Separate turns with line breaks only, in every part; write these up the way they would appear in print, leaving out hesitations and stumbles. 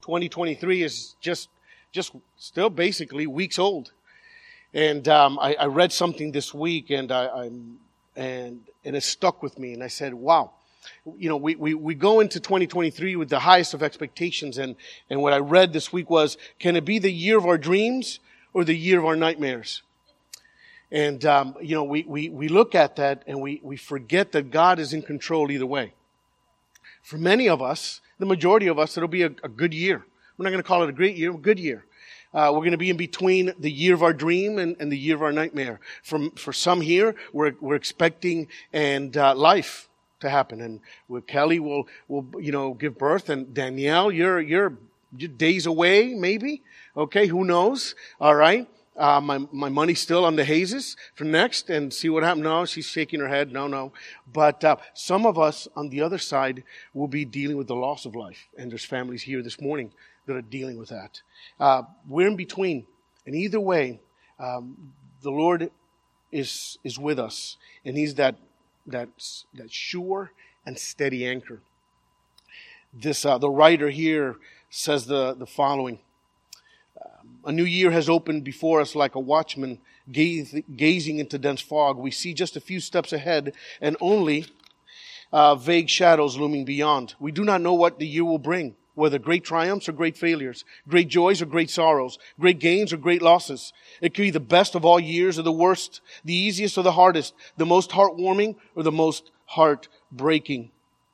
2023 is just still basically weeks old. And I read something this week, and and it stuck with me. And I said, wow. We go into 2023 with the highest of expectations. And what I read this week was, can it be the year of our dreams or the year of our nightmares? And, we look at that and we forget that God is in control either way. For many of us, the majority of us, it'll be a good year. We're not going to call it a great year, a good year. We're going to be in between the year of our dream and the year of our nightmare. For some here, we're expecting life to happen. And Kelly will give birth. And Danielle, you're days away, maybe. Okay, who knows? All right. My money's still on the Hazes for next, and see what happens. No, she's shaking her head. No. But some of us on the other side will be dealing with the loss of life. And there's families here this morning that are dealing with that. We're in between. And either way, the Lord is with us. And He's that sure and steady anchor. The writer here says the following. A new year has opened before us like a watchman gazing into dense fog. We see just a few steps ahead and only vague shadows looming beyond. We do not know what the year will bring, whether great triumphs or great failures, great joys or great sorrows, great gains or great losses. It could be the best of all years or the worst, the easiest or the hardest, the most heartwarming or the most heartbreaking.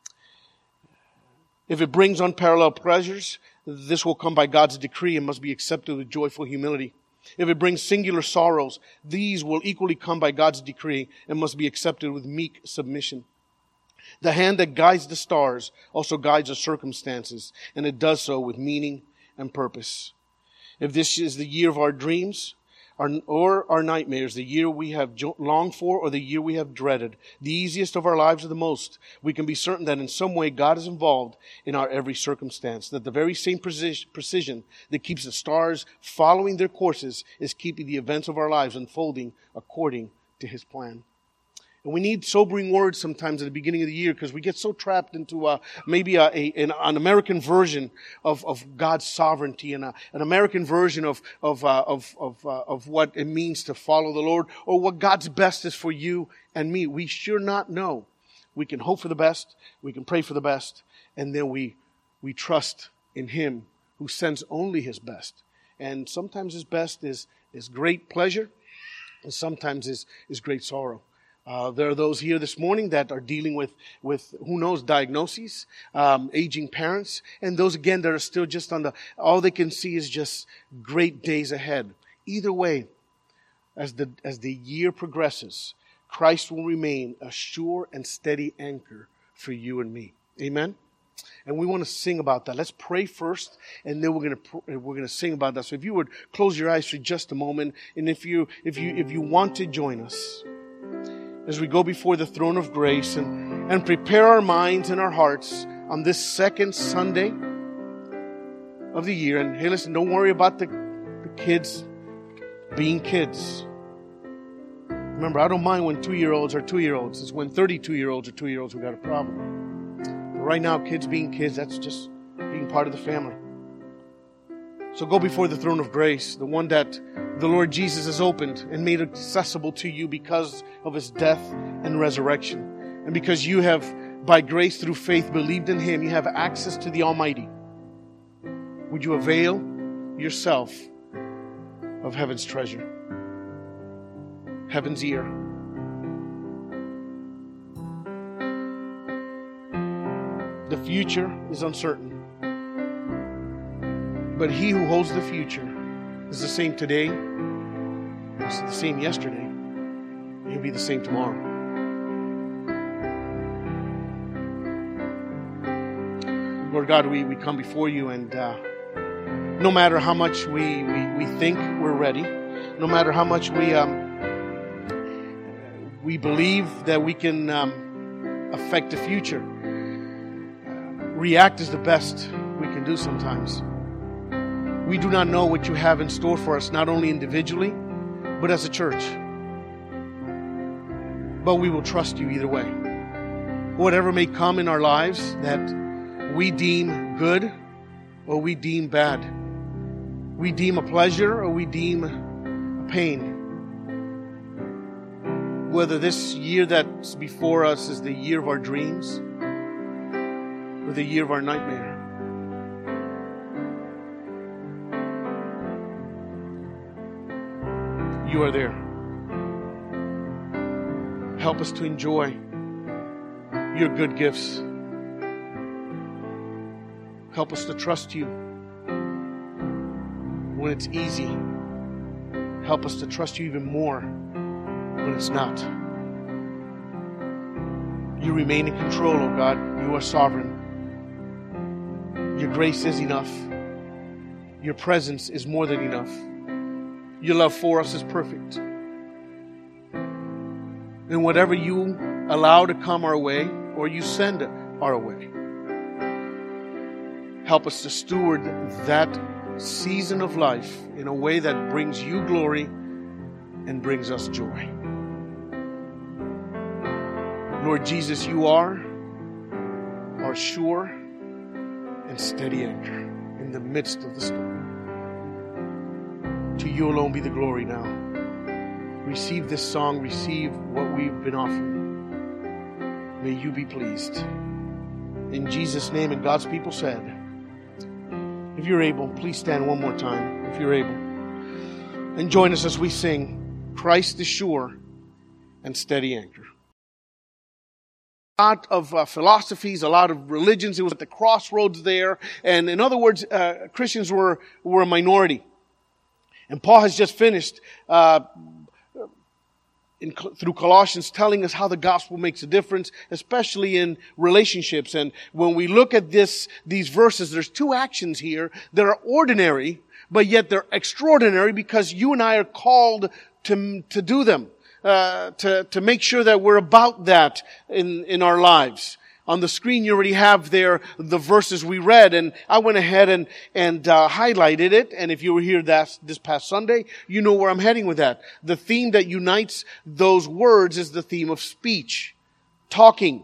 If it brings unparalleled pleasures, this will come by God's decree and must be accepted with joyful humility. If it brings singular sorrows, these will equally come by God's decree and must be accepted with meek submission. The hand that guides the stars also guides the circumstances, and it does so with meaning and purpose. If this is the year of our dreams or our nightmares, the year we have longed for or the year we have dreaded, the easiest of our lives or the most, we can be certain that in some way God is involved in our every circumstance, that the very same precision that keeps the stars following their courses is keeping the events of our lives unfolding according to His plan. And we need sobering words sometimes at the beginning of the year because we get so trapped into maybe an American version of God's sovereignty and an American version of what it means to follow the Lord or what God's best is for you and me. We sure not know. We can hope for the best, we can pray for the best, and then we trust in Him who sends only His best. And sometimes His best is great pleasure, and sometimes is great sorrow. There are those here this morning that are dealing with who knows, diagnoses, aging parents, and those again that are still just all they can see is just great days ahead. Either way, as the year progresses, Christ will remain a sure and steady anchor for you and me. Amen? And we want to sing about that. Let's pray first, and then we're going to sing about that. So if you would close your eyes for just a moment, and if you want to join us as we go before the throne of grace and prepare our minds and our hearts on this second Sunday of the year. And hey, listen, don't worry about the kids being kids. Remember, I don't mind when 2-year-olds are 2-year-olds. It's when 32-year-olds are 2-year-olds who got a problem. But right now, kids being kids, that's just being part of the family. So go before the throne of grace, the one that the Lord Jesus has opened and made accessible to you because of His death and resurrection. And because you have, by grace through faith, believed in Him, you have access to the Almighty. Would you avail yourself of heaven's treasure, heaven's ear? The future is uncertain, but He who holds the future is the same today, it's the same yesterday, and He'll be the same tomorrow. Lord God, we come before You, and no matter how much we think we're ready, no matter how much we believe that we can affect the future, react is the best we can do sometimes. We do not know what You have in store for us, not only individually, but as a church. But we will trust You either way. Whatever may come in our lives that we deem good or we deem bad. We deem a pleasure or we deem a pain. Whether this year that's before us is the year of our dreams or the year of our nightmare. You are there. Help us to enjoy your good gifts. Help us to trust you when it's easy. Help us to trust you even more when it's not. You remain in control, oh God. You are sovereign. Your grace is enough. Your presence is more than enough. Your love for us is perfect. And whatever you allow to come our way or you send our way, help us to steward that season of life in a way that brings you glory and brings us joy. Lord Jesus, you are our sure and steady anchor in the midst of the storm. To you alone be the glory now. Receive this song, receive what we've been offering. May you be pleased. In Jesus' name, and God's people said, if you're able, please stand one more time, if you're able. And join us as we sing, Christ is sure and steady anchor. A lot of philosophies, a lot of religions. It was at the crossroads there. And in other words, Christians were a minority. And Paul has just finished through Colossians telling us how the gospel makes a difference, especially in relationships. And when we look at these verses, there's two actions here that are ordinary, but yet they're extraordinary because you and I are called to do them, to make sure that we're about that in our lives. On the screen, you already have there the verses we read, and I went ahead and highlighted it. And if you were here this past Sunday, you know where I'm heading with that. The theme that unites those words is the theme of speech, talking.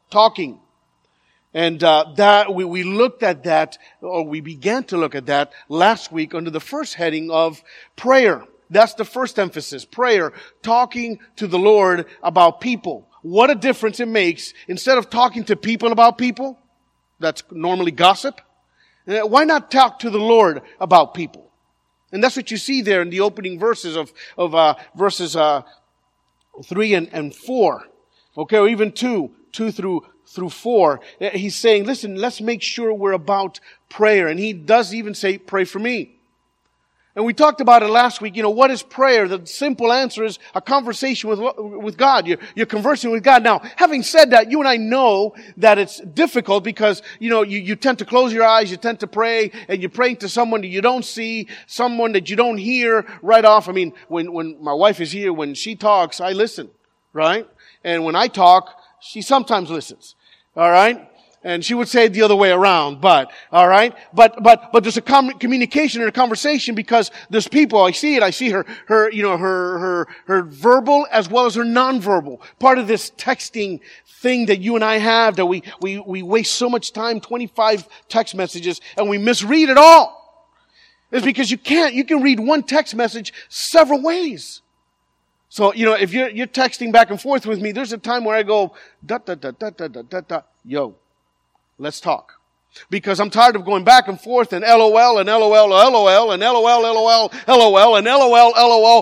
And that we looked at that, or we began to look at that last week under the first heading of prayer. That's the first emphasis, prayer, talking to the Lord about people. What a difference it makes. Instead of talking to people about people, that's normally gossip, why not talk to the Lord about people? And that's what you see there in the opening verses of verses 3 and 4. Okay, or even 2 through 4. He's saying, listen, let's make sure we're about prayer. And he does even say, pray for me. And we talked about it last week. What is prayer? The simple answer is a conversation with God. You're conversing with God. Now, having said that, you and I know that it's difficult because, you tend to close your eyes, you tend to pray, and you're praying to someone that you don't see, someone that you don't hear right off. I mean, when my wife is here, when she talks, I listen, right? And when I talk, she sometimes listens, all right? And she would say it the other way around, but there's a communication and a conversation because there's people, I see her verbal as well as her nonverbal. Part of this texting thing that you and I have, that we waste so much time, 25 text messages, and we misread it all. It's because you can read one text message several ways. So, if you're texting back and forth with me, there's a time where I go, yo. Let's talk. Because I'm tired of going back and forth and LOL and LOL, LOL and LOL, LOL, LOL and LOL,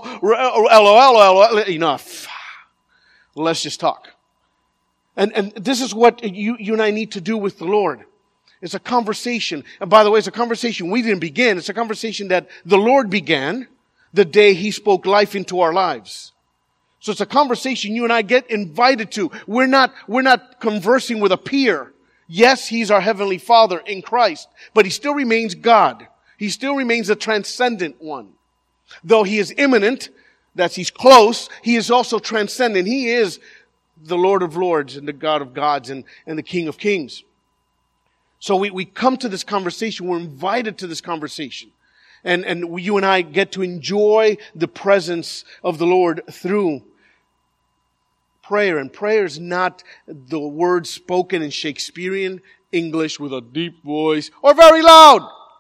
LOL. Enough. Let's just talk. And this is what you and I need to do with the Lord. It's a conversation. And by the way, it's a conversation we didn't begin. It's a conversation that the Lord began the day He spoke life into our lives. So it's a conversation you and I get invited to. We're not conversing with a peer. Yes, He's our Heavenly Father in Christ, but He still remains God. He still remains the transcendent one. Though He is immanent, that He's close, He is also transcendent. He is the Lord of Lords and the God of gods and the King of kings. So we come to this conversation, we're invited to this conversation. And you and I get to enjoy the presence of the Lord through prayer. And prayer is not the words spoken in Shakespearean English with a deep voice or very loud.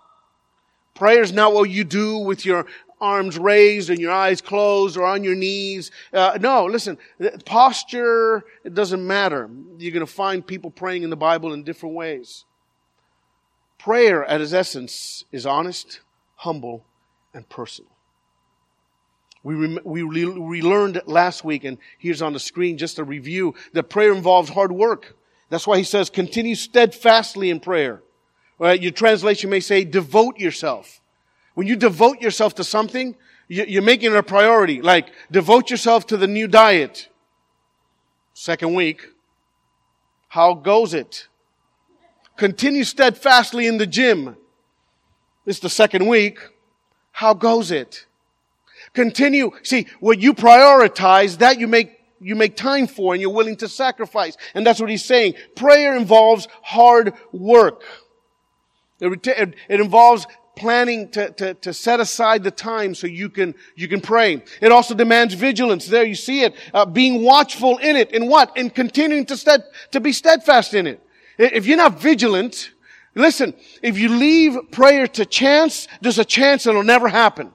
Prayer is not what you do with your arms raised and your eyes closed or on your knees. No, listen, posture, it doesn't matter. You're going to find people praying in the Bible in different ways. Prayer at its essence is honest, humble, and personal. We learned last week, and here's on the screen just a review, that prayer involves hard work. That's why he says, continue steadfastly in prayer. Right? Your translation may say, devote yourself. When you devote yourself to something, you're making it a priority. Like, devote yourself to the new diet. Second week. How goes it? Continue steadfastly in the gym. It's the second week. How goes it? Continue. See, what you prioritize, that you make time for and you're willing to sacrifice. And that's what he's saying. Prayer involves hard work. It involves planning to set aside the time so you can pray. It also demands vigilance. There you see it. Being watchful in it. In what? In continuing to be steadfast in it. If you're not vigilant, listen, if you leave prayer to chance, there's a chance it'll never happen.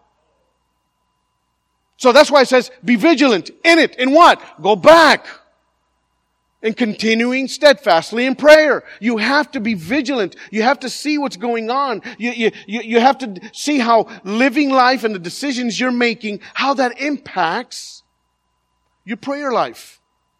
So that's why it says, be vigilant in it. In what? Go back. And continuing steadfastly in prayer. You have to be vigilant. You have to see what's going on. You have to see how living life and the decisions you're making, how that impacts your prayer life.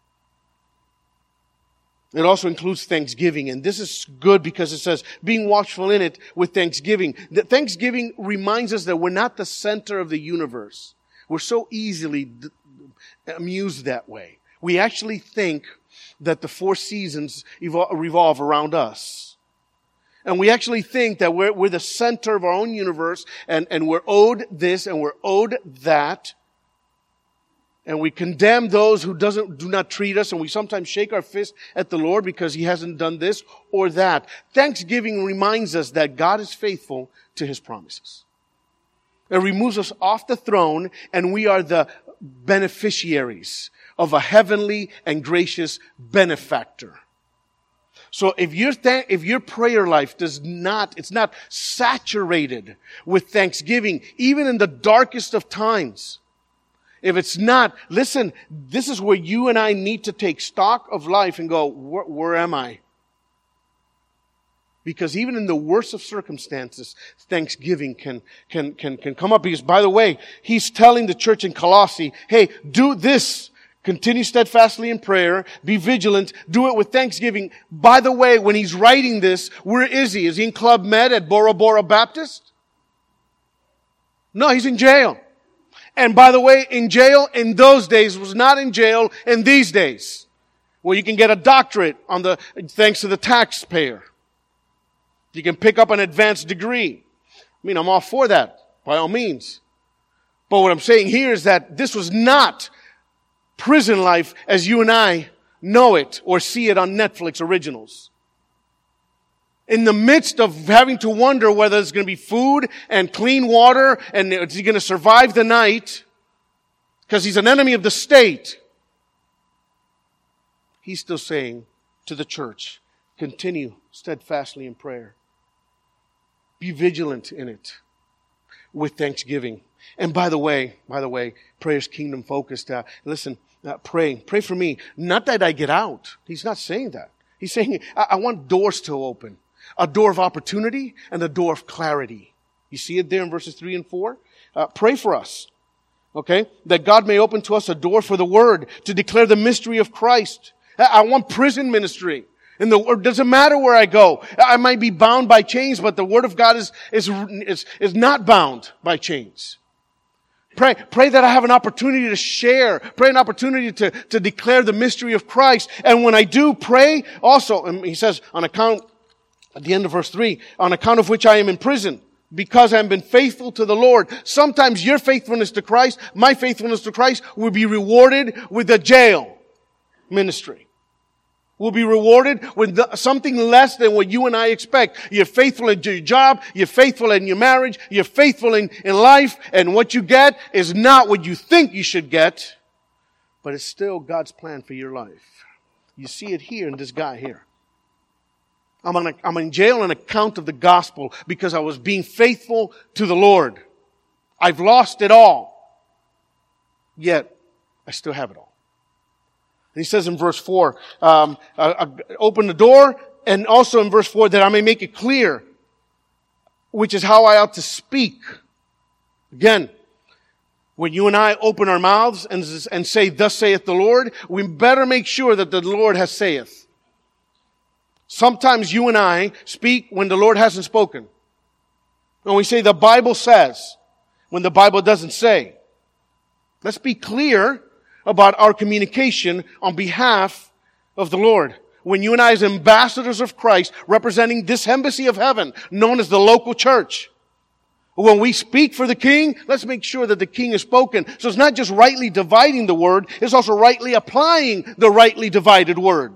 It also includes thanksgiving. And this is good because it says, being watchful in it with thanksgiving. That thanksgiving reminds us that we're not the center of the universe. We're so easily amused that way. We actually think that the four seasons revolve around us. And we actually think that we're the center of our own universe and we're owed this and we're owed that. And we condemn those who do not treat us, and we sometimes shake our fist at the Lord because He hasn't done this or that. Thanksgiving reminds us that God is faithful to His promises. It removes us off the throne, and we are the beneficiaries of a heavenly and gracious benefactor. So if your prayer life it's not saturated with thanksgiving, even in the darkest of times, if it's not, listen, this is where you and I need to take stock of life and go, where am I? Because even in the worst of circumstances, thanksgiving can come up. Because, by the way, he's telling the church in Colossae, hey, do this. Continue steadfastly in prayer. Be vigilant. Do it with thanksgiving. By the way, when he's writing this, where is he? Is he in Club Med at Bora Bora Baptist? No, he's in jail. And by the way, in jail in those days was not in jail in these days, where you can get a doctorate thanks to the taxpayer. You can pick up an advanced degree. I mean, I'm all for that, by all means. But what I'm saying here is that this was not prison life as you and I know it or see it on Netflix originals. In the midst of having to wonder whether there's going to be food and clean water and is he going to survive the night because he's an enemy of the state, he's still saying to the church, continue steadfastly in prayer. Be vigilant in it with thanksgiving. And by the way, prayer is kingdom focused. Listen, pray for me. Not that I get out. He's not saying that. He's saying, I want doors to open. A door of opportunity and a door of clarity. You see it there in verses 3 and 4? Pray for us. Okay? That God may open to us a door for the Word to declare the mystery of Christ. I want prison ministry. And the Word doesn't matter where I go. I might be bound by chains, but the Word of God is not bound by chains. Pray that I have an opportunity to share. Pray an opportunity to declare the mystery of Christ. And when I do pray, also, and he says, on account, at the end of verse 3, on account of which I am in prison, because I have been faithful to the Lord. Sometimes your faithfulness to Christ, my faithfulness to Christ, will be rewarded with the jail ministry. We'll be rewarded with something less than what you and I expect. You're faithful in your job, you're faithful in your marriage, you're faithful in life, and what you get is not what you think you should get, but it's still God's plan for your life. You see it here in this guy here. I'm in jail on account of the gospel because I was being faithful to the Lord. I've lost it all. Yet, I still have it all. And he says in verse 4, open the door, and also in verse 4, that I may make it clear, which is how I ought to speak. Again, when you and I open our mouths and say, thus saith the Lord, we better make sure that the Lord has saith. Sometimes you and I speak when the Lord hasn't spoken. When we say the Bible says, when the Bible doesn't say. Let's be clear about our communication on behalf of the Lord. When you and I as ambassadors of Christ, representing this embassy of heaven, known as the local church, when we speak for the King, let's make sure that the King is spoken. So it's not just rightly dividing the word, it's also rightly applying the rightly divided word.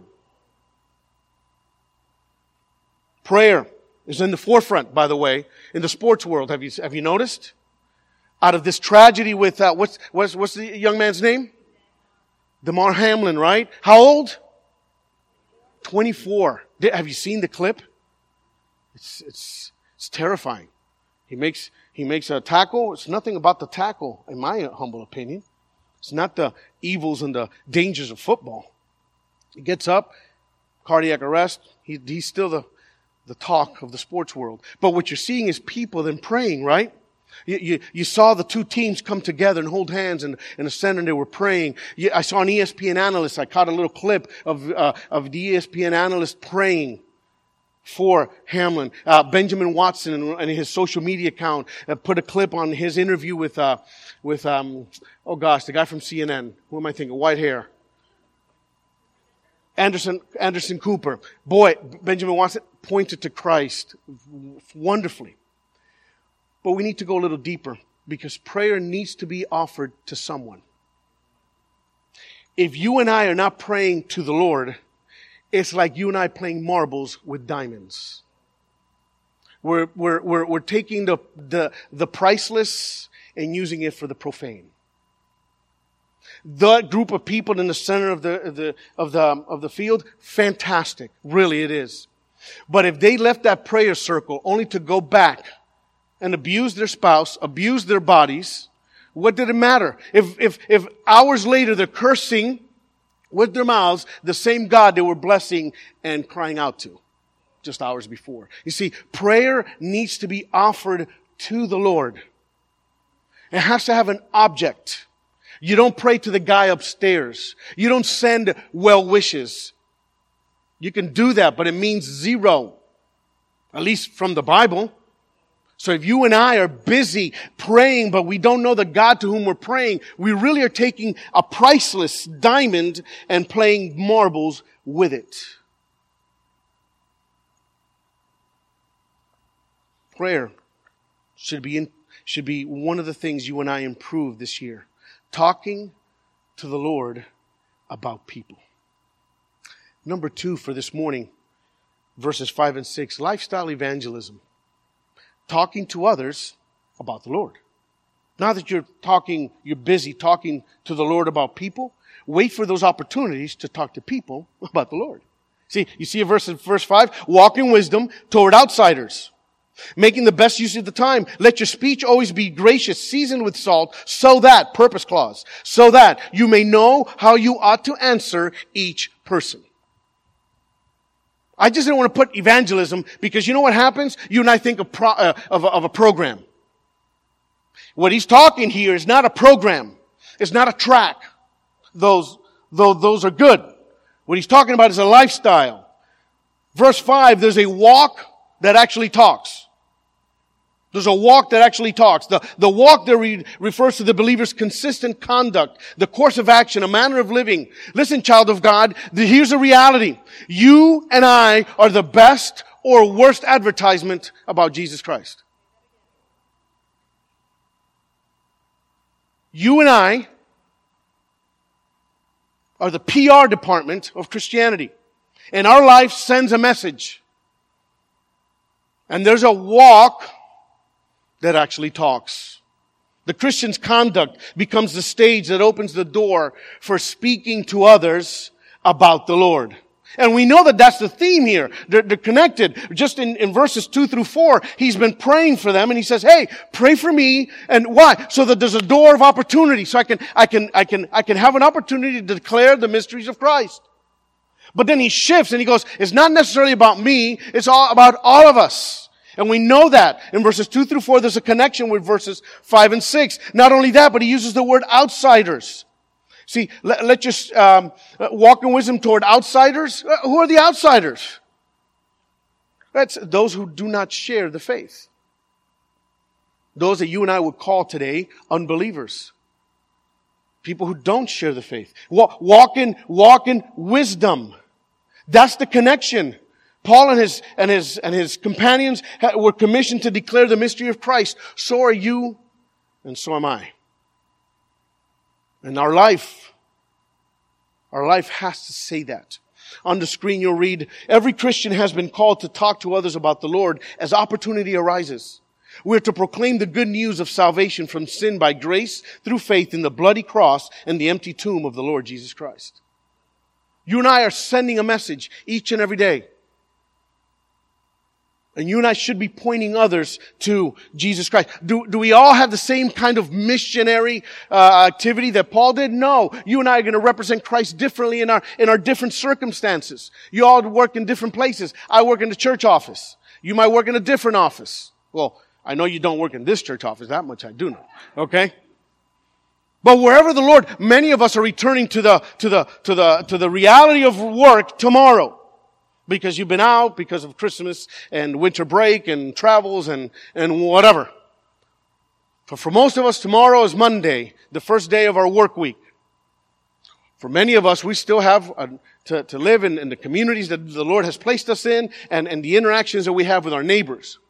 Prayer is in the forefront, by the way, in the sports world. Have you noticed? Out of this tragedy with, what's the young man's name? Damar Hamlin, right? How old? 24. Have you seen the clip? It's terrifying. He makes a tackle. It's nothing about the tackle, in my humble opinion. It's not the evils and the dangers of football. He gets up, cardiac arrest. He's still the talk of the sports world. But what you're seeing is people then praying, right? You saw the two teams come together and hold hands in the center, and they were praying. I saw an ESPN analyst. I caught a little clip of the ESPN analyst praying for Hamlin. Benjamin Watson and his social media account put a clip on his interview with the guy from CNN. Who am I thinking? White hair. Anderson Cooper. Boy, Benjamin Watson pointed to Christ wonderfully. But we need to go a little deeper because prayer needs to be offered to someone. If you and I are not praying to the Lord, it's like you and I playing marbles with diamonds. We're taking the priceless and using it for the profane. The group of people in the center of the field, fantastic. Really it is. But if they left that prayer circle only to go back and abuse their spouse, abuse their bodies, what did it matter? If hours later they're cursing with their mouths the same God they were blessing and crying out to just hours before. You see, prayer needs to be offered to the Lord. It has to have an object. You don't pray to the guy upstairs. You don't send well wishes. You can do that, but it means zero. At least from the Bible. So if you and I are busy praying, but we don't know the God to whom we're praying, we really are taking a priceless diamond and playing marbles with it. Prayer should be one of the things you and I improve this year. Talking to the Lord about people. Number 2 for this morning, verses 5 and 6, lifestyle evangelism. Talking to others about the Lord. Now that you're busy talking to the Lord about people, wait for those opportunities to talk to people about the Lord. See, you see a verse in verse 5, walk in wisdom toward outsiders. Making the best use of the time. Let your speech always be gracious, seasoned with salt, so that, purpose clause, so that you may know how you ought to answer each person. I just didn't want to put evangelism because you know what happens? You and I think of a program. What he's talking here is not a program. It's not a track. Those are good. What he's talking about is a lifestyle. Verse 5, there's a walk that actually talks. There's a walk that actually talks. The walk there refers to the believer's consistent conduct, the course of action, a manner of living. Listen, child of God, here's the reality. You and I are the best or worst advertisement about Jesus Christ. You and I are the PR department of Christianity. And our life sends a message. And there's a walk that actually talks. The Christian's conduct becomes the stage that opens the door for speaking to others about the Lord. And we know that that's the theme here. They're connected. Just in verses 2 through 4, he's been praying for them and he says, hey, pray for me. And why? So that there's a door of opportunity. So I can have an opportunity to declare the mysteries of Christ. But then he shifts and he goes, it's not necessarily about me. It's all about all of us. And we know that. In verses 2 through 4, there's a connection with verses 5 and 6. Not only that, but he uses the word outsiders. See, let's just walk in wisdom toward outsiders. Who are the outsiders? That's those who do not share the faith. Those that you and I would call today unbelievers. People who don't share the faith. Walk in wisdom. That's the connection. Paul and his companions were commissioned to declare the mystery of Christ. So are you, and so am I. And our life has to say that. On the screen you'll read, every Christian has been called to talk to others about the Lord as opportunity arises. We're to proclaim the good news of salvation from sin by grace through faith in the bloody cross and the empty tomb of the Lord Jesus Christ. You and I are sending a message each and every day. And you and I should be pointing others to Jesus Christ. Do we all have the same kind of missionary activity that Paul did? No. You and I are going to represent Christ differently in our different circumstances. You all work in different places. I work in the church office. You might work in a different office. Well, I know you don't work in this church office. That much I do know. Okay? But wherever the Lord, many of us are returning to the reality of work tomorrow. Because you've been out because of Christmas and winter break and travels and whatever. But for most of us, tomorrow is Monday, the first day of our work week. For many of us, we still have to live in the communities that the Lord has placed us in and the interactions that we have with our neighbors.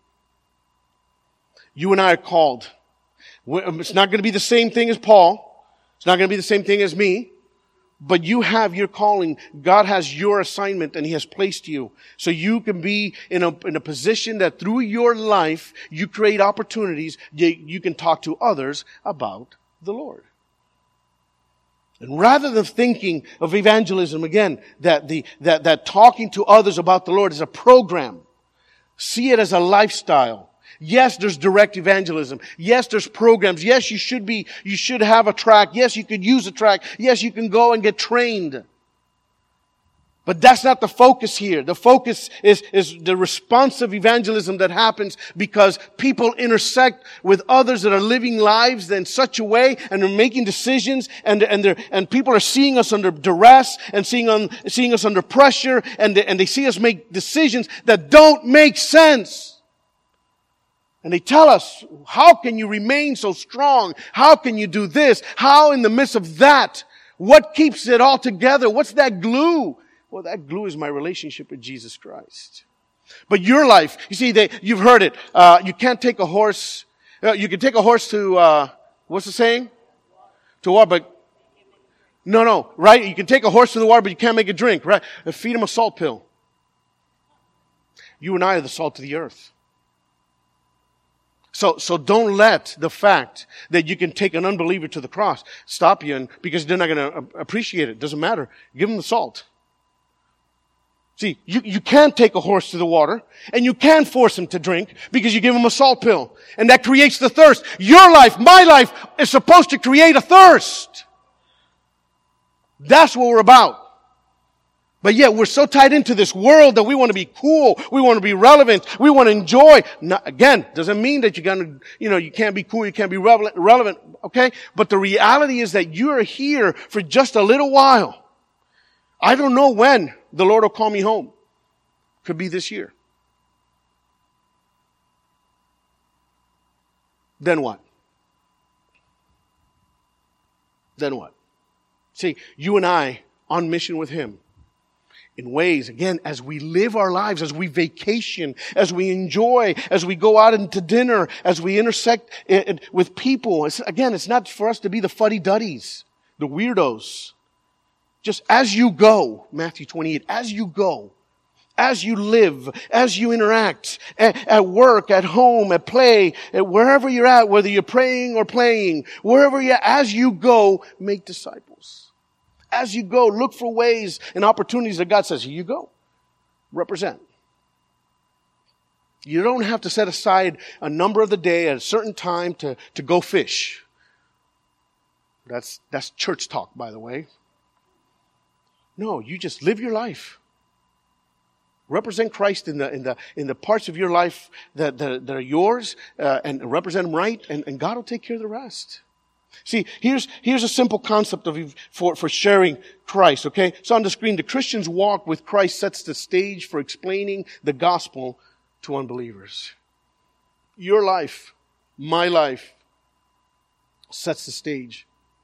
You and I are called. It's not going to be the same thing as Paul. It's not going to be the same thing as me. But you have your calling. God has your assignment and He has placed you. So you can be in a position that through your life, you create opportunities. You can talk to others about the Lord. And rather than thinking of evangelism, again, that talking to others about the Lord is a program, see it as a lifestyle. Yes, there's direct evangelism. Yes, there's programs. Yes, you should have a track. Yes, you could use a track. Yes, you can go and get trained. But that's not the focus here. The focus is the responsive evangelism that happens because people intersect with others that are living lives in such a way and they're making decisions and people are seeing us under duress and seeing us under pressure and they see us make decisions that don't make sense. And they tell us, how can you remain so strong? How can you do this? How in the midst of that? What keeps it all together? What's that glue? Well, that glue is my relationship with Jesus Christ. But your life, you see, you've heard it. You can't take a horse. You can take a horse to, what's the saying? To water, but no, right? You can take a horse to the water, but you can't make it drink, right? Feed him a salt pill. You and I are the salt of the earth. So don't let the fact that you can take an unbeliever to the cross stop you, because they're not going to appreciate it. Doesn't matter. Give them the salt. See, you can't take a horse to the water, and you can't force him to drink because you give him a salt pill. And that creates the thirst. Your life, my life, is supposed to create a thirst. That's what we're about. But yet we're so tied into this world that we want to be cool. We want to be relevant. We want to enjoy. Now, again, doesn't mean that you can't be cool. You can't be relevant. Okay. But the reality is that you are here for just a little while. I don't know when the Lord will call me home. Could be this year. Then what? Then what? See, you and I on mission with Him. In ways, again, as we live our lives, as we vacation, as we enjoy, as we go out into dinner, as we intersect with people. It's not for us to be the fuddy-duddies, the weirdos. Just as you go, Matthew 28, as you go, as you live, as you interact, at work, at home, at play, wherever you're at, whether you're praying or playing, wherever you're at, as you go, make disciples. As you go, look for ways and opportunities that God says, here you go. Represent. You don't have to set aside a number of the day at a certain time to go fish. That's church talk, by the way. No, you just live your life. Represent Christ in the parts of your life that are yours, and represent Him right, and God will take care of the rest. See, here's a simple concept for sharing Christ, okay? So on the screen, the Christian's walk with Christ sets the stage for explaining the gospel to unbelievers. Your life, my life, sets the stage.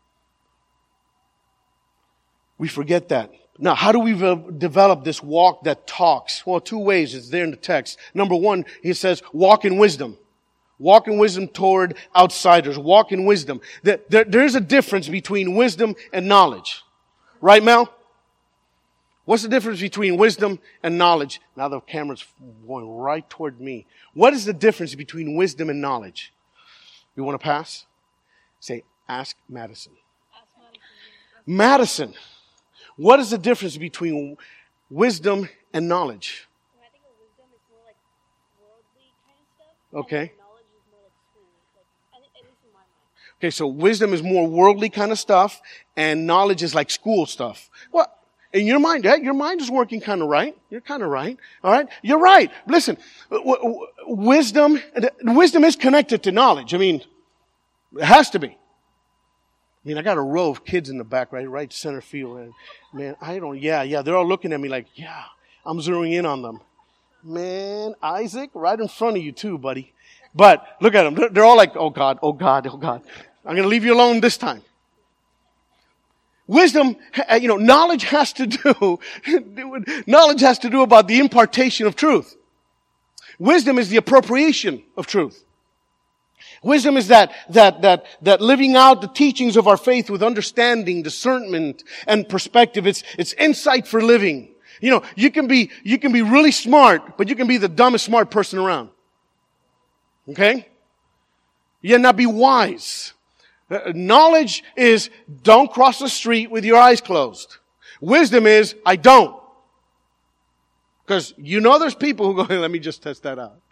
We forget that. Now, how do we develop this walk that talks? Well, two ways. It's there in the text. Number one, he says, walk in wisdom. Walk in wisdom toward outsiders. Walk in wisdom. There's a difference between wisdom and knowledge. Right, Mel? What's the difference between wisdom and knowledge? Now the camera's going right toward me. What is the difference between wisdom and knowledge? You want to pass? Say, ask Madison. Madison. What is the difference between wisdom and knowledge?
I think wisdom is more like worldly kind of stuff.
Okay.
And knowledge is more like school. At least in my mind.
Okay, so wisdom is more worldly kind of stuff, and knowledge is like school stuff. Well, in your mind, your mind is working kind of right. You're kind of right. All right? You're right. Listen, wisdom is connected to knowledge. I mean, it has to be. I mean, I got a row of kids in the back, right center field. And man, they're all looking at me like, yeah, I'm zeroing in on them. Man, Isaac, right in front of you too, buddy. But look at them. They're all like, oh God, oh God, oh God. I'm going to leave you alone this time. Wisdom, knowledge has to do about the impartation of truth. Wisdom is the appropriation of truth. Wisdom is that living out the teachings of our faith with understanding, discernment, and perspective. It's insight for living. You can be really smart, but you can be the dumbest smart person around. Okay? Yet not be wise. Knowledge is don't cross the street with your eyes closed. Wisdom is I don't. Because there's people who go, hey, let me just test that out.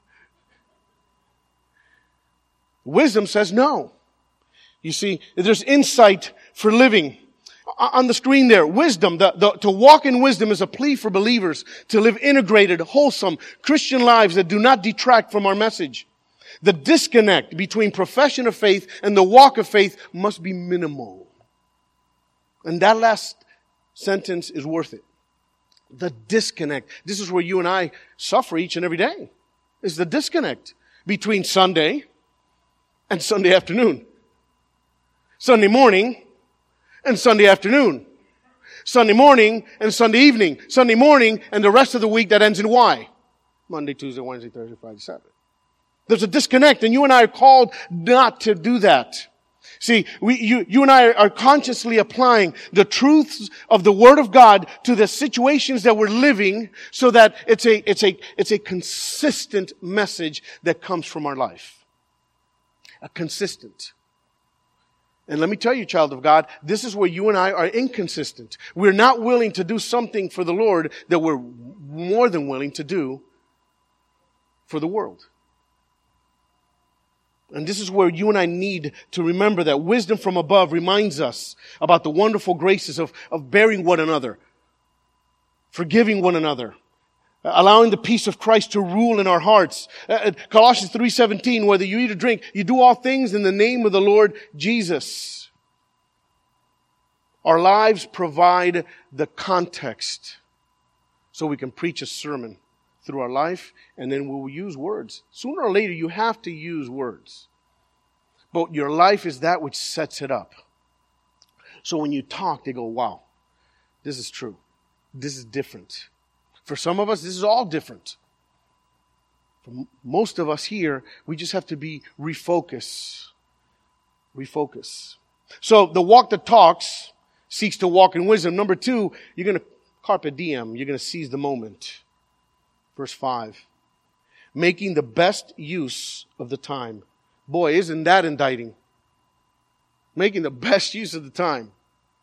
Wisdom says no. You see, there's insight for living. On the screen there, wisdom, to walk in wisdom is a plea for believers to live integrated, wholesome Christian lives that do not detract from our message. The disconnect between profession of faith and the walk of faith must be minimal. And that last sentence is worth it. The disconnect. This is where you and I suffer each and every day. Is the disconnect between Sunday and Sunday afternoon. Sunday morning and Sunday afternoon. Sunday morning and Sunday evening. Sunday morning and the rest of the week that ends in Y. Monday, Tuesday, Wednesday, Thursday, Friday, Saturday. There's a disconnect, and you and I are called not to do that. See, you and I are consciously applying the truths of the Word of God to the situations that we're living so that it's a consistent message that comes from our life. A consistent. And let me tell you, child of God, this is where you and I are inconsistent. We're not willing to do something for the Lord that we're more than willing to do for the world. And this is where you and I need to remember that wisdom from above reminds us about the wonderful graces of bearing one another, forgiving one another, allowing the peace of Christ to rule in our hearts. Colossians 3:17, whether you eat or drink, you do all things in the name of the Lord Jesus. Our lives provide the context so we can preach a sermon through our life, and then we'll use words. Sooner or later, you have to use words. But your life is that which sets it up. So when you talk, they go, wow, this is true. This is different. For some of us, this is all different. For most of us here, we just have to be refocus. Refocus. So the walk that talks seeks to walk in wisdom. Number 2, you're going to carpe diem. You're going to seize the moment. Verse 5, making the best use of the time. Boy, isn't that indicting? Making the best use of the time.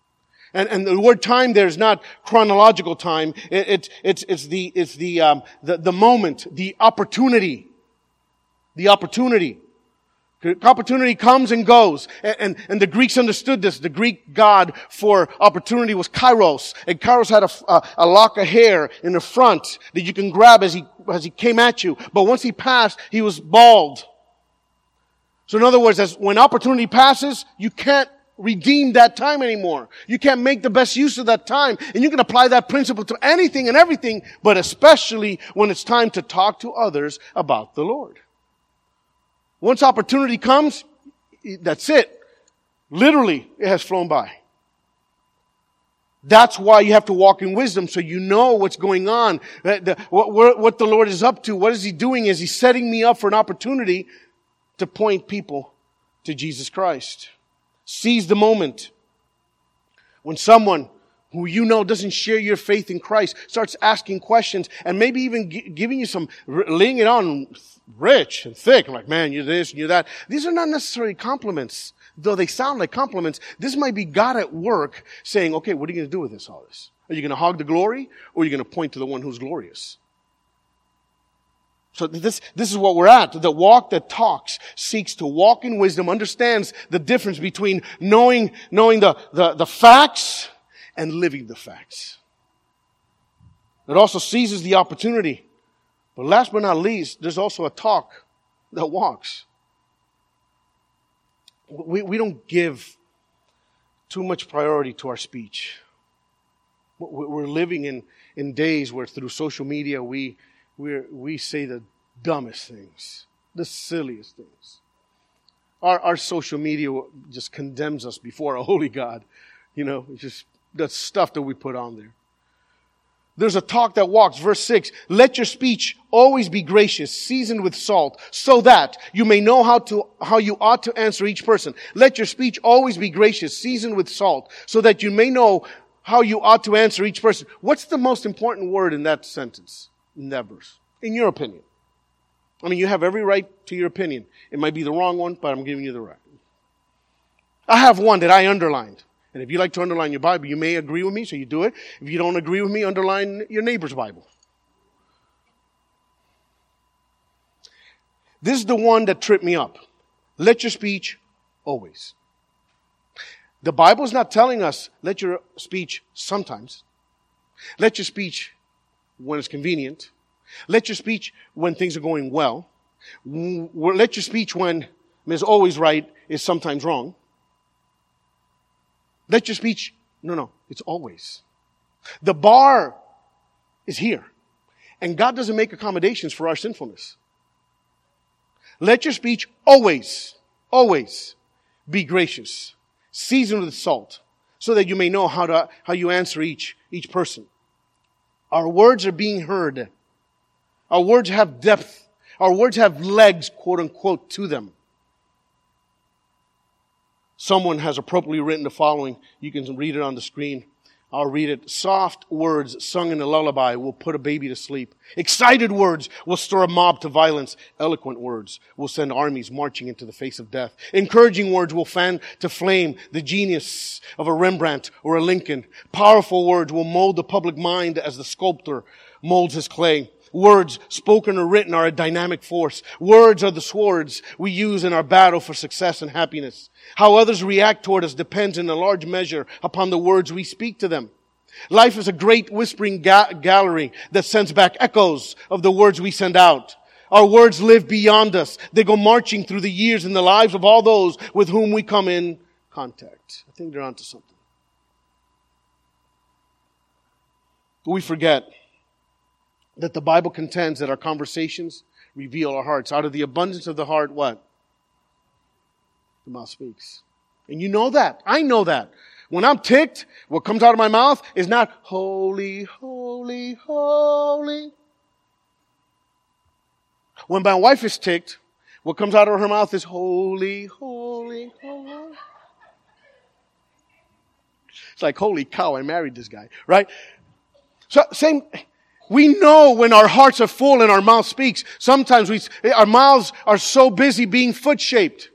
And the word time there is not chronological time. It's the moment, the opportunity. The opportunity. Opportunity comes and goes. And the Greeks understood this. The Greek god for opportunity was Kairos. And Kairos had a lock of hair in the front that you can grab as he came at you. But once he passed, he was bald. So in other words, when opportunity passes, you can't redeem that time anymore. You can't make the best use of that time. And you can apply that principle to anything and everything, but especially when it's time to talk to others about the Lord. Once opportunity comes, that's it. Literally, it has flown by. That's why you have to walk in wisdom, so you know what's going on, what the Lord is up to. What is He doing? Is He setting me up for an opportunity to point people to Jesus Christ? Seize the moment. When someone who you know doesn't share your faith in Christ starts asking questions and maybe even giving you laying it on rich and thick, like, man, you're this and you're that. These are not necessarily compliments, though they sound like compliments. This might be God at work saying, okay, what are you going to do with all this? Are you going to hog the glory, or are you going to point to the one who's glorious? So this is what we're at. The walk that talks seeks to walk in wisdom, understands the difference between knowing the facts and living the facts. It also seizes the opportunity. But last but not least, there's also a talk that walks. We don't give too much priority to our speech. We're living in days where through social media we say the dumbest things, the silliest things. Our social media just condemns us before a holy God. It's just the stuff that we put on there. There's a talk that walks. Verse 6, let your speech always be gracious, seasoned with salt, so that you may know how you ought to answer each person. Let your speech always be gracious, seasoned with salt, so that you may know how you ought to answer each person. What's the most important word in that sentence, in that verse, in your opinion? I mean, you have every right to your opinion. It might be the wrong one, but I'm giving you the right. I have one that I underlined. And if you like to underline your Bible, you may agree with me, so you do it. If you don't agree with me, underline your neighbor's Bible. This is the one that tripped me up. Let your speech always. The Bible is not telling us, let your speech sometimes. Let your speech when it's convenient. Let your speech when things are going well. Let your speech when is always right is sometimes wrong. Let your speech, no, it's always. The bar is here. And God doesn't make accommodations for our sinfulness. Let your speech always be gracious, seasoned with salt, so that you may know how you answer each person. Our words are being heard. Our words have depth. Our words have legs, quote unquote, to them. Someone has appropriately written the following. You can read it on the screen. I'll read it. Soft words sung in a lullaby will put a baby to sleep. Excited words will stir a mob to violence. Eloquent words will send armies marching into the face of death. Encouraging words will fan to flame the genius of a Rembrandt or a Lincoln. Powerful words will mold the public mind as the sculptor molds his clay. Words spoken or written are a dynamic force. Words are the swords we use in our battle for success and happiness. How others react toward us depends in a large measure upon the words we speak to them. Life is a great whispering gallery that sends back echoes of the words we send out. Our words live beyond us. They go marching through the years in the lives of all those with whom we come in contact. I think they're onto something. We forget that the Bible contends that our conversations reveal our hearts. Out of the abundance of the heart, what? The mouth speaks. And you know that. I know that. When I'm ticked, what comes out of my mouth is not holy, holy, holy. When my wife is ticked, what comes out of her mouth is holy, holy, holy. It's like, holy cow, I married this guy, right? So, same. We know when our hearts are full and our mouth speaks. Sometimes our mouths are so busy being foot-shaped.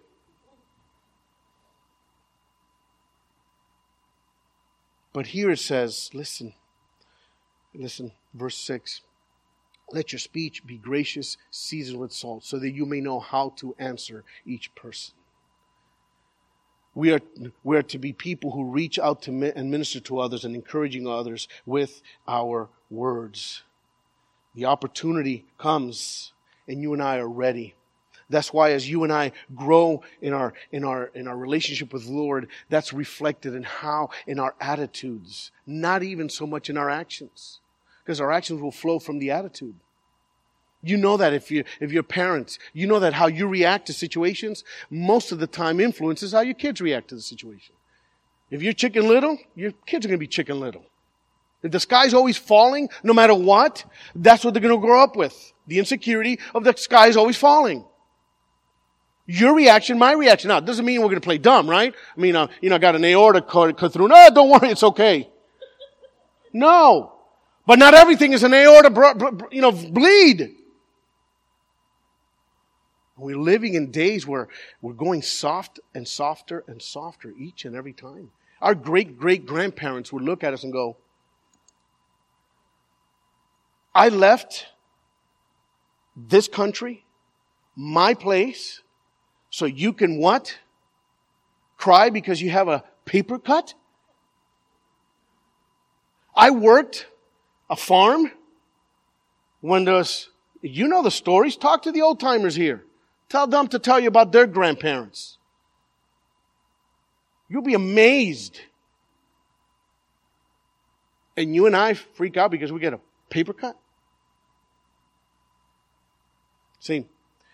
But here it says, listen, verse 6. Let your speech be gracious, seasoned with salt, so that you may know how to answer each person. We are to be people who reach out to and minister to others and encouraging others with our words. The opportunity comes, and you and I are ready. That's why as you and I grow in our relationship with the Lord, that's reflected in our attitudes, not even so much in our actions, because our actions will flow from the attitude. You know that if you're parents, you know that how you react to situations most of the time influences how your kids react to the situation. If you're Chicken Little, your kids are going to be Chicken Little. If the sky's always falling, no matter what, that's what they're going to grow up with. The insecurity of the sky's always falling. Your reaction, my reaction. Now, it doesn't mean we're going to play dumb, right? I mean, got an aorta cut through. No, don't worry, it's okay. No. But not everything is an aorta, bleed. We're living in days where we're going soft and softer and softer each and every time. Our great-great-grandparents would look at us and go, I left this country, my place, so you can what? Cry because you have a paper cut? I worked a farm when you know the stories. Talk to the old timers here. Tell them to tell you about their grandparents. You'll be amazed. And you and I freak out because we get a paper cut. See,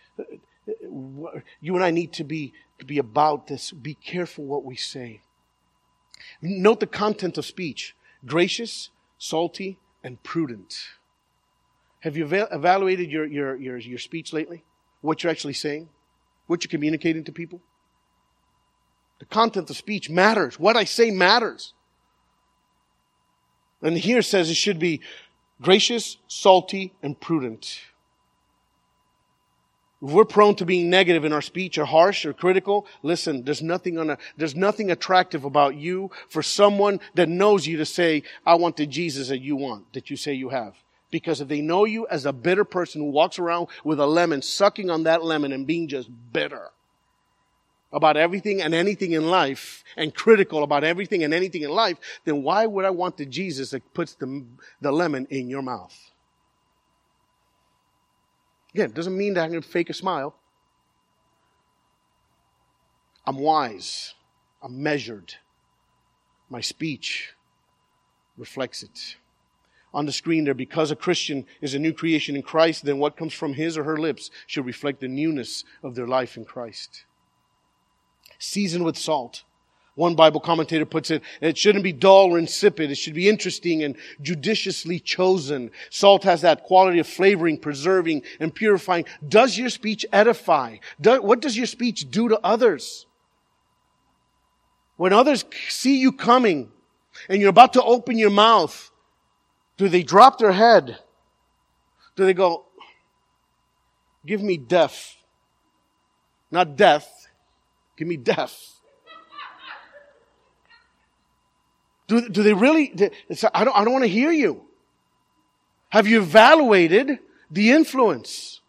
you and I need to be about this. Be careful what we say. Note the content of speech. Gracious, salty, and prudent. Have you evaluated your speech lately? What you're actually saying? What you're communicating to people? The content of speech matters. What I say matters. And here it says it should be gracious, salty, and prudent. If we're prone to being negative in our speech or harsh or critical, listen, there's nothing attractive about you for someone that knows you to say, I want the Jesus that you say you have. Because if they know you as a bitter person who walks around with a lemon, sucking on that lemon and being just bitter about everything and anything in life and critical about everything and anything in life, then why would I want the Jesus that puts the lemon in your mouth? Again, it doesn't mean that I'm going to fake a smile. I'm wise. I'm measured. My speech reflects it. On the screen there, because a Christian is a new creation in Christ, then what comes from his or her lips should reflect the newness of their life in Christ. Seasoned with salt. One Bible commentator puts it shouldn't be dull or insipid. It should be interesting and judiciously chosen. Salt has that quality of flavoring, preserving, and purifying. Does your speech edify? What does your speech do to others? When others see you coming and you're about to open your mouth, do they drop their head? Do they go, give me death? Not death. Give me death. Do they really? I don't want to hear you. Have you evaluated the influence?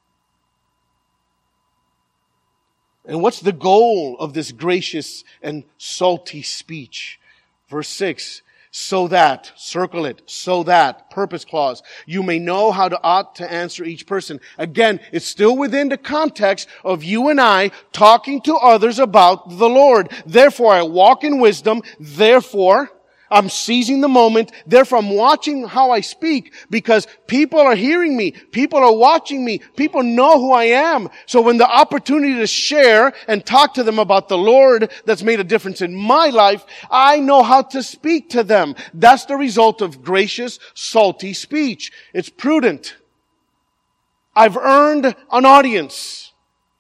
And what's the goal of this gracious and salty speech? Verse 6. So that, circle it, so that, purpose clause, you may know how to ought to answer each person. Again, it's still within the context of you and I talking to others about the Lord. Therefore, I walk in wisdom. Therefore, I'm seizing the moment. Therefore, I'm watching how I speak because people are hearing me. People are watching me. People know who I am. So when the opportunity to share and talk to them about the Lord that's made a difference in my life, I know how to speak to them. That's the result of gracious, salty speech. It's prudent. I've earned an audience.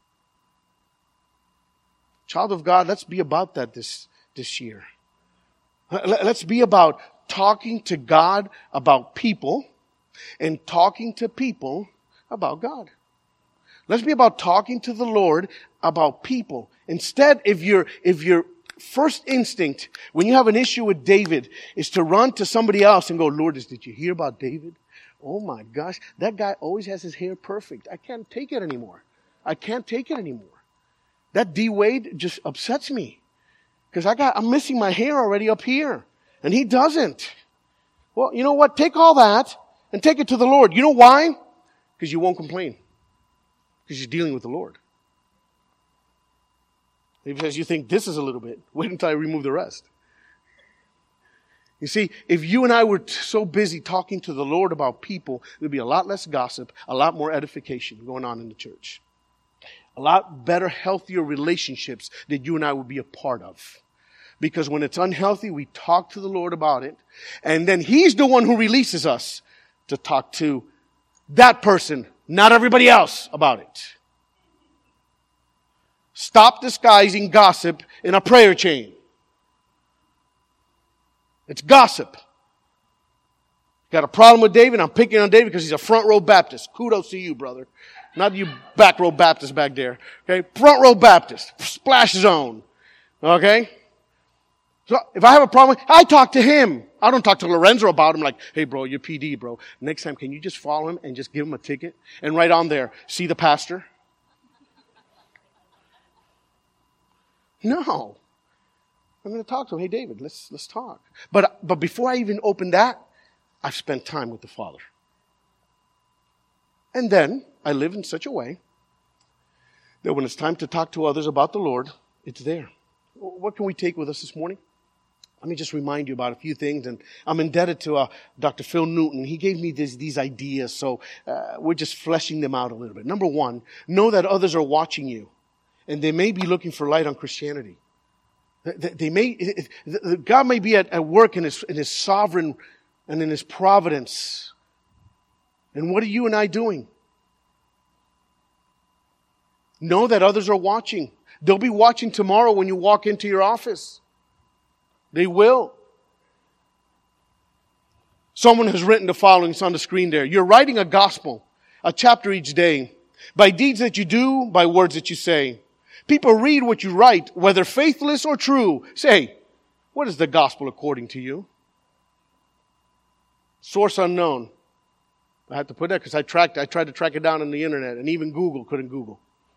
Child of God, let's be about that this year. Let's be about talking to God about people and talking to people about God. Let's be about talking to the Lord about people. Instead, if you're first instinct when you have an issue with David is to run to somebody else and go, Lourdes, did you hear about David? Oh my gosh, that guy always has his hair perfect. I can't take it anymore. I can't take it anymore. That D. Wade just upsets me. Because I'm missing my hair already up here. And he doesn't. Well, you know what? Take all that and take it to the Lord. You know why? Because you won't complain. Because you're dealing with the Lord. Because you think this is a little bit. Wait until I remove the rest. You see, if you and I were so busy talking to the Lord about people, there'd be a lot less gossip, a lot more edification going on in the church. A lot better, healthier relationships that you and I would be a part of. Because when it's unhealthy, we talk to the Lord about it. And then He's the one who releases us to talk to that person, not everybody else, about it. Stop disguising gossip in a prayer chain. It's gossip. Got a problem with David? I'm picking on David because he's a front row Baptist. Kudos to you, brother. Not you back row Baptist back there. Okay? Front row Baptist. Splash zone. Okay? So if I have a problem, I talk to him. I don't talk to Lorenzo about him like, hey bro, you're PD, bro. Next time, can you just follow him and just give him a ticket? And right on there, see the pastor? No. I'm going to talk to him. Hey David, let's talk. But before I even open that, I've spent time with the Father. And then I live in such a way that when it's time to talk to others about the Lord, it's there. What can we take with us this morning? Let me just remind you about a few things. And I'm indebted to Dr. Phil Newton. He gave me these ideas, so we're just fleshing them out a little bit. Number one, know that others are watching you. And they may be looking for light on Christianity. God may be at work in His sovereign and in His providence. And what are you and I doing? Know that others are watching. They'll be watching tomorrow when you walk into your office. They will. Someone has written the following. It's on the screen there. You're writing a gospel, a chapter each day. By deeds that you do, by words that you say. People read what you write, whether faithless or true. Say, what is the gospel according to you? Source unknown. I had to put that because I tried to track it down on the internet, and even Google couldn't Google.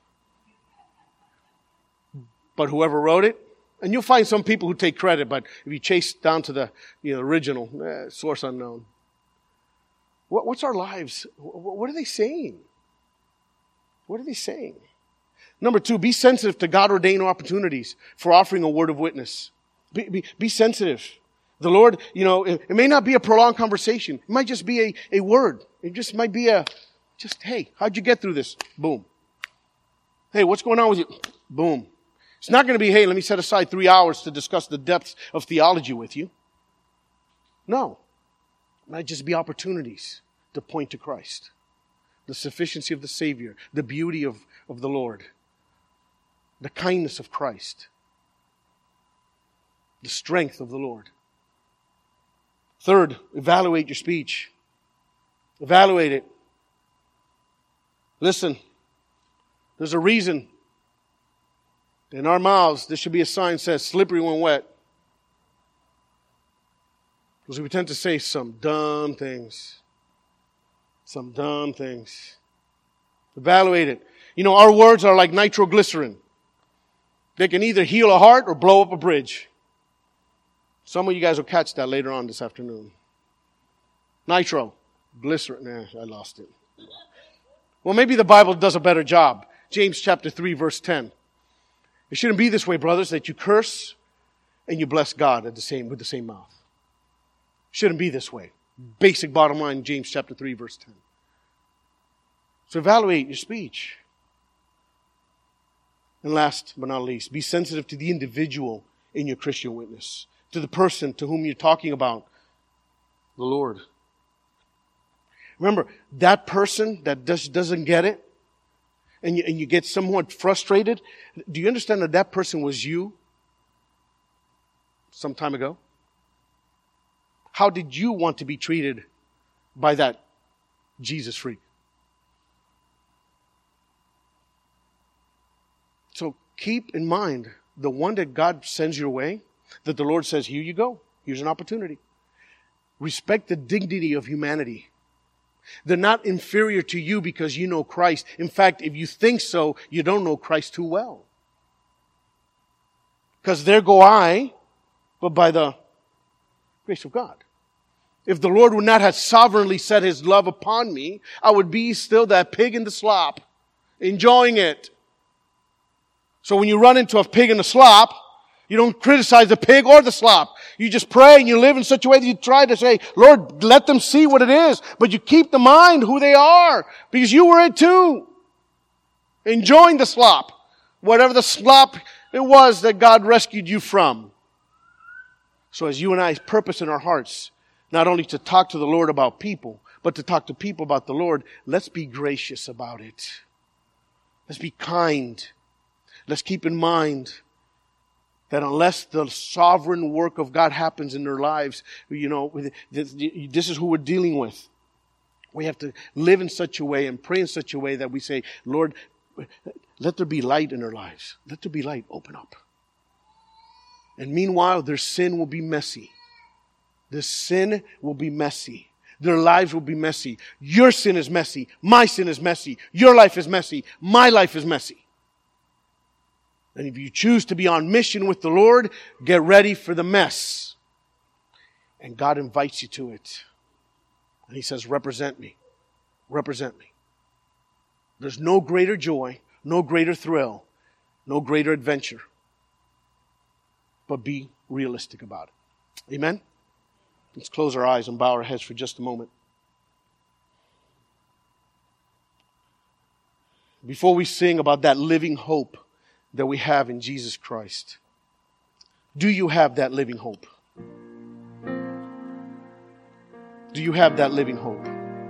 But whoever wrote it, and you'll find some people who take credit, but if you chase down to the original, source unknown. What's our lives? What are they saying? What are they saying? Number two, be sensitive to God-ordained opportunities for offering a word of witness. Be sensitive. The Lord, it may not be a prolonged conversation. It might just be a word. It just might be hey, how'd you get through this? Boom. Hey, what's going on with you? Boom. It's not going to be, hey, let me set aside 3 hours to discuss the depths of theology with you. No. It might just be opportunities to point to Christ. The sufficiency of the Savior. The beauty of the Lord. The kindness of Christ. The strength of the Lord. Third, evaluate your speech. Evaluate it. Listen, there's a reason. In our mouths, there should be a sign that says, slippery when wet. Because we tend to say some dumb things. Some dumb things. Evaluate it. Our words are like nitroglycerin. They can either heal a heart or blow up a bridge. Some of you guys will catch that later on this afternoon. Nitro. Glycerin. I lost it. Well, maybe the Bible does a better job. James chapter 3, verse 10. It shouldn't be this way, brothers, that you curse and you bless God with the same mouth. It shouldn't be this way. Basic bottom line, James chapter 3, verse 10. So evaluate your speech. And last but not least, be sensitive to the individual in your Christian witness. To the person to whom you're talking about, the Lord. Remember, that person that doesn't get it, and you get somewhat frustrated, do you understand that person was you some time ago? How did you want to be treated by that Jesus freak? So keep in mind the one that God sends your way, that the Lord says, here you go. Here's an opportunity. Respect the dignity of humanity. They're not inferior to you because you know Christ. In fact, if you think so, you don't know Christ too well. Because there go I, but by the grace of God. If the Lord would not have sovereignly set His love upon me, I would be still that pig in the slop, enjoying it. So when you run into a pig in the slop, you don't criticize the pig or the slop. You just pray and you live in such a way that you try to say, Lord, let them see what it is. But you keep the mind who they are, because you were it too. Enjoying the slop. Whatever the slop it was that God rescued you from. So as you and I purpose in our hearts, not only to talk to the Lord about people, but to talk to people about the Lord, let's be gracious about it. Let's be kind. Let's keep in mind that unless the sovereign work of God happens in their lives, this is who we're dealing with. We have to live in such a way and pray in such a way that we say, Lord, let there be light in their lives. Let there be light. Open up. And meanwhile, their sin will be messy. The sin will be messy. Their lives will be messy. Your sin is messy. My sin is messy. Your life is messy. My life is messy. And if you choose to be on mission with the Lord, get ready for the mess. And God invites you to it. And He says, represent me. Represent me. There's no greater joy, no greater thrill, no greater adventure. But be realistic about it. Amen? Let's close our eyes and bow our heads for just a moment. Before we sing about that living hope that we have in Jesus Christ, do you have that living hope? Do you have that living hope?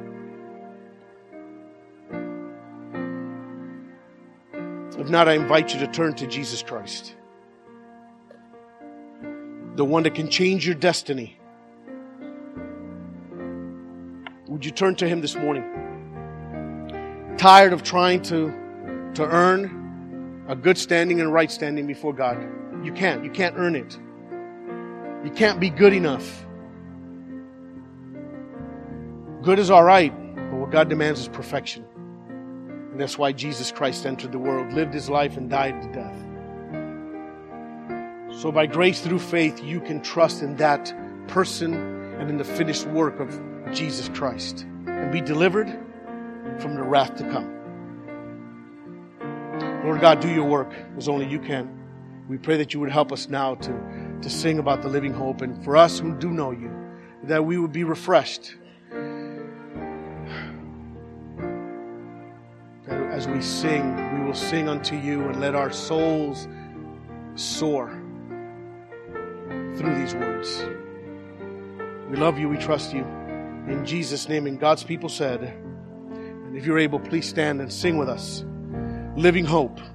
If not, I invite you to turn to Jesus Christ, the one that can change your destiny. Would you turn to Him this morning? Tired of trying to earn a good standing and right standing before God? You can't. You can't earn it. You can't be good enough. Good is all right, but what God demands is perfection. And that's why Jesus Christ entered the world, lived His life, and died to death. So by grace through faith, you can trust in that person and in the finished work of Jesus Christ and be delivered from the wrath to come. Lord God, do your work as only you can. We pray that you would help us now to sing about the living hope, and for us who do know you, that we would be refreshed. That as we sing, we will sing unto you and let our souls soar through these words. We love you, we trust you. In Jesus' name, and God's people said, and if you're able, please stand and sing with us. Living hope.